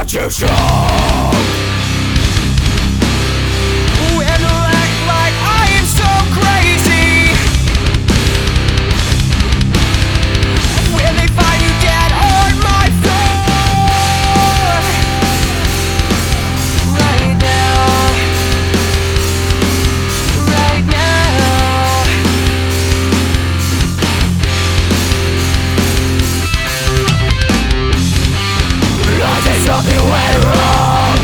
what you show. And act like I am so crazy. When they find you dead on my floor. Right now. Right now. I think something went wrong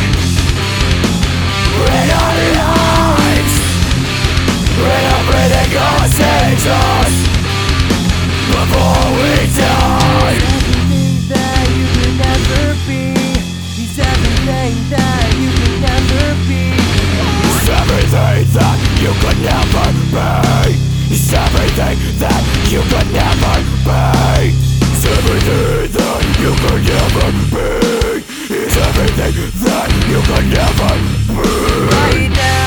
in our lives. When everything got changed us before we die. Everything that you could never be. He's everything that you could never be. It's everything that you could never be. It's everything that you could never be. It's everything that you could never be. It's everything that you could never be. Right now.